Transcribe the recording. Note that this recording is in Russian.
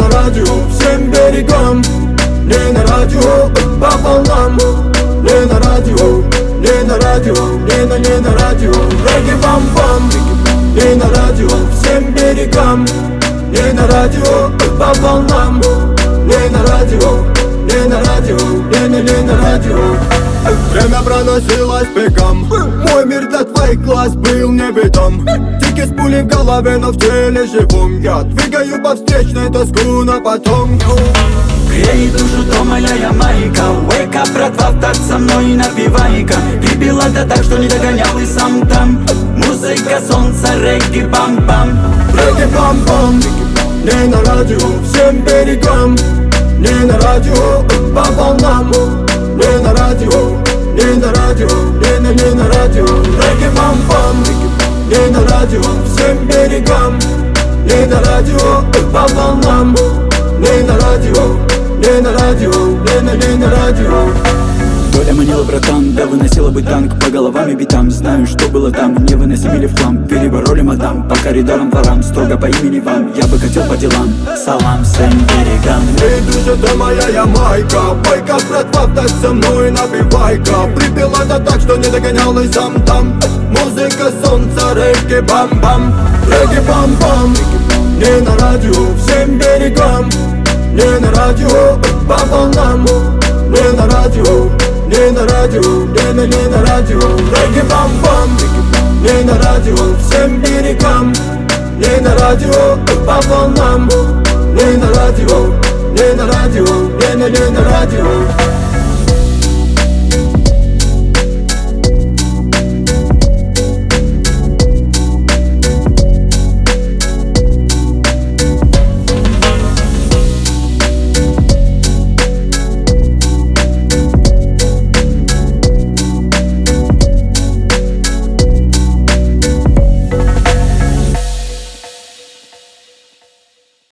на радио, всем берегам. Не на радио, по волнам. Не на радио, не на радио, не на радио. Регги-бам-бам. Не на радио, всем берегам. Не на радио, по волнам. Не на радио, не на радио, не на радио. Время проносилось бегом. Мой мир до твоих глаз был неведом. Тики с пулей в голове, но в теле живом. Я двигаю по встречной, тоску на потом. Грей душу, то моя Ямайка. Wake up, братва, так со мной напивай-ка. Прибила да так, что не догонял и сам там. Музыка, солнце, регги-бам-бам. Регги-бам-бам. Не на радио, всем берегам. Не на радио, по волнам. Не на радио, не на радио, не на радио. Регги-бам-бам. Не на радио, всем берегам. Не на радио, по волнам. Не на радио, не на радио, не на радио. Доля манила, братан, да выносила бы танк по головам и битам. Знаю, что было там, не выносили в хлам. Перебороли мадам по коридорам, дворам. Строго по имени вам, я бы хотел по делам. Салам всем берегам. Эй, душа, это моя Ямайка. Байка, братва, так со мной напивай-ка. Припила да так, что не догонял и сам там. Музыка, солнце, регги-бам-бам. Регги-бам-бам. Не на радио, всем берегам. Не на радио, по волнам. Не на радио, не на радио, не на радио. Регги-бам-бам. Не на радио, всем берегам. Не на радио, по волнам. Не на радио, не на радио, не на радио.